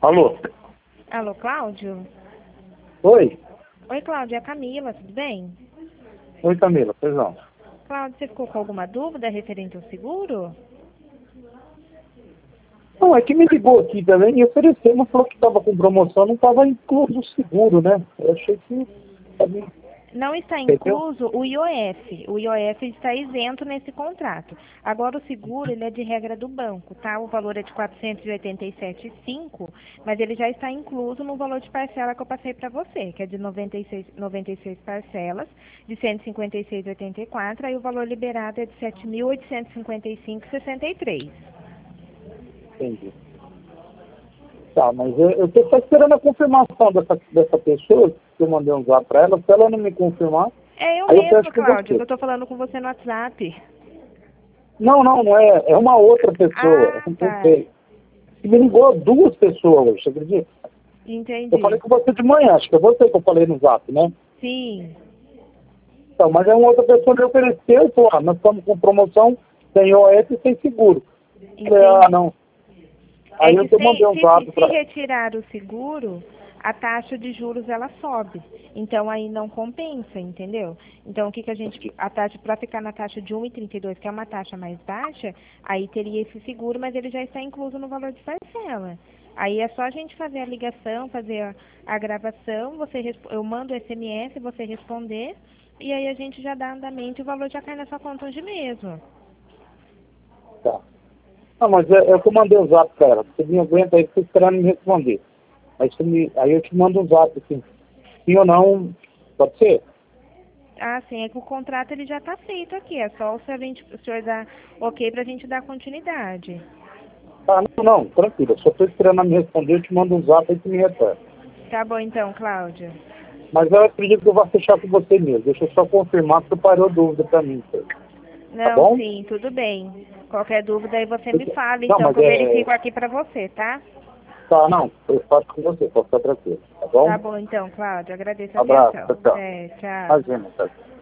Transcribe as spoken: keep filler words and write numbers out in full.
Alô? Alô, Cláudio? Oi? Oi, Cláudio, é a Camila, tudo bem? Oi, Camila, pois não. Cláudio, você ficou com alguma dúvida referente ao seguro? Não, é que me ligou aqui também e ofereceu, mas falou que estava com promoção, não estava incluso o seguro, né? Eu achei que... Não está Entendeu? incluso o I O F. O I O F está isento nesse contrato. Agora, o seguro, ele é de regra do banco, tá? O valor é de quatrocentos e oitenta e sete vírgula cinco, mas ele já está incluso no valor de parcela que eu passei para você, que é de noventa e seis, noventa e seis parcelas, de cento e cinquenta e seis vírgula oitenta e quatro, aí o valor liberado é de sete mil oitocentos e cinquenta e cinco vírgula sessenta e três. Entendi. Tá, mas eu, eu tô só esperando a confirmação dessa, dessa pessoa, que eu mandei um zap para ela. Se ela não me confirmar, É eu aí eu mesma, fecho com Cláudio, que você. eu estou falando com você no WhatsApp. Não, não, não é. É uma outra pessoa. Ah, Eu não tá. sei. E me ligou duas pessoas hoje, você acredita? Eu falei Entendi. com você de manhã, acho que é você que eu falei no zap, né? Sim. Então, mas é uma outra pessoa que ofereceu e falou, ah, nós estamos com promoção sem O S e sem seguro. Eu falei, ah, Entendi. não. É Aí eu que te mandei se, um se, zap se para... retirar o seguro, a taxa de juros ela sobe. Então aí não compensa, entendeu? Então o que, que a gente. A taxa, para ficar na taxa de um vírgula trinta e dois, que é uma taxa mais baixa, aí teria esse seguro, mas ele já está incluso no valor de parcela. Aí é só a gente fazer a ligação, fazer a, a gravação, você resp- eu mando o S M S, você responder, e aí a gente já dá andamento e o valor já cai na sua conta hoje mesmo. Tá. Não, mas é, é o que eu mandei o zap para ela. Você me aguenta aí, fica esperando me responder. Aí, você me, aí eu te mando um zap, assim. Sim ou não, pode ser? Ah, sim, é que o contrato ele já está feito aqui, é só se a gente, o senhor dar ok para a gente dar continuidade. Ah, não, não, tranquilo. Eu só estou esperando ela me responder, eu te mando um zap aí que me retorna. Tá bom então, Cláudia. Mas eu acredito que eu vou fechar com você mesmo. Deixa eu só confirmar porque parou dúvida para mim. Tá Não, bom? sim, tudo bem. Qualquer dúvida aí você me fala, Não, então, mas que eu é... verifico aqui para você, tá? Tá, não, eu faço com você, pode ficar tranquilo. Tá Tá bom? bom então, Cláudia, agradeço a Abraço, atenção. tchau, tchau. É, tchau. Imagina, tá.